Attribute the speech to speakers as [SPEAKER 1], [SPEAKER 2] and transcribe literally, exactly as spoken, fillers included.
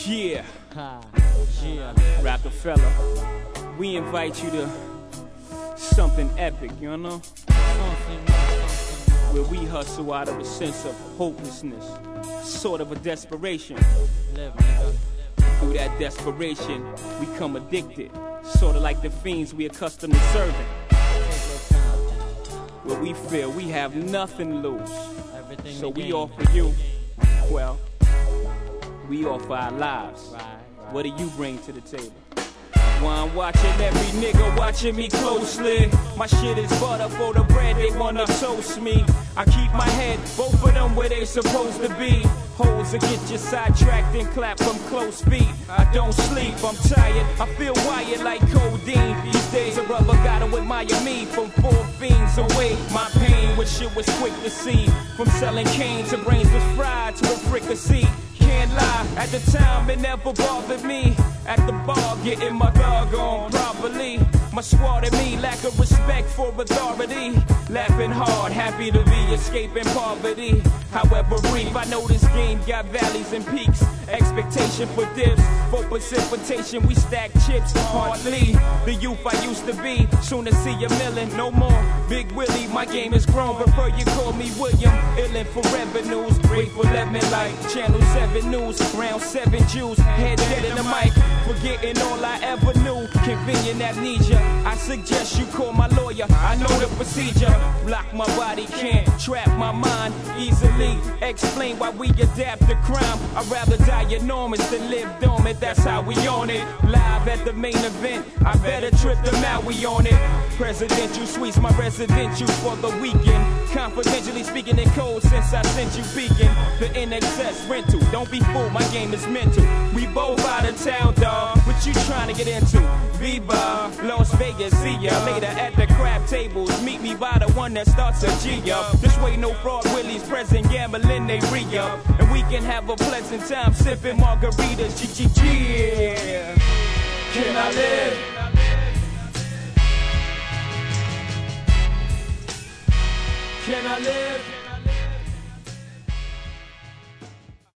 [SPEAKER 1] Yeah,
[SPEAKER 2] Ha, yeah.
[SPEAKER 1] Rockefeller, we invite you to something epic, you know? Where we hustle out of a sense of hopelessness, sort of a desperation.
[SPEAKER 2] Live, nigga.
[SPEAKER 1] Through that desperation, we come addicted, sort of like the fiends we accustomed to serving. Where we feel we have nothing to lose,
[SPEAKER 2] Everything
[SPEAKER 1] so
[SPEAKER 2] we
[SPEAKER 1] we
[SPEAKER 2] gain.
[SPEAKER 1] offer you, well, we offer our lives.
[SPEAKER 2] Right, right.
[SPEAKER 1] What do you bring to the table? While I'm watching every nigga watching me closely. My shit is butter for the bread, they wanna toast me. I keep my head, both of them where they supposed to be. Holes that get you sidetracked and clap from close feet. I don't sleep, I'm tired, I feel wired like codeine. These days a brother gotta admire me from four fiends away. My pain, when shit was quick to see. From selling cane to brains was fried to a fricassee. Can't lie, at the time it never bothered me. At the bar, getting my dog on properly. My squad and me lack of respect for authority. Laughing hard, happy to be escaping poverty. However brief, I know this game got valleys and peaks. Expectation for dips, for precipitation, we stack chips hardly. The youth I used to be, soon to see a million, no more. Big Willie, my game is grown, prefer you call me William. Illin' for revenues, grateful lemon like Channel seven News. Round seven Jews, head dead in the mic, forgetting all I ever knew. Convenient amnesia, I suggest you call my lawyer. I know the procedure. Block my body, can't trap my mind easily. Explain why we adapt to crime. I'd rather die enormous than live dormant. That's how we on it. Live at the main event. I better trip them out. We on it. Presidential suites, my residential for the weekend. Confidentially speaking in code since I sent you peeking. The N X S rental. Don't be fooled, my game is mental. We both out of town, dawg. What you trying to get into? Viva, Las Vegas, see ya later at the crab tables. Meet me by the one that starts a G up. This way no fraud willies present, gambling they re-up. And we can have a pleasant time sipping margaritas, G G G. Can I live? Can I live?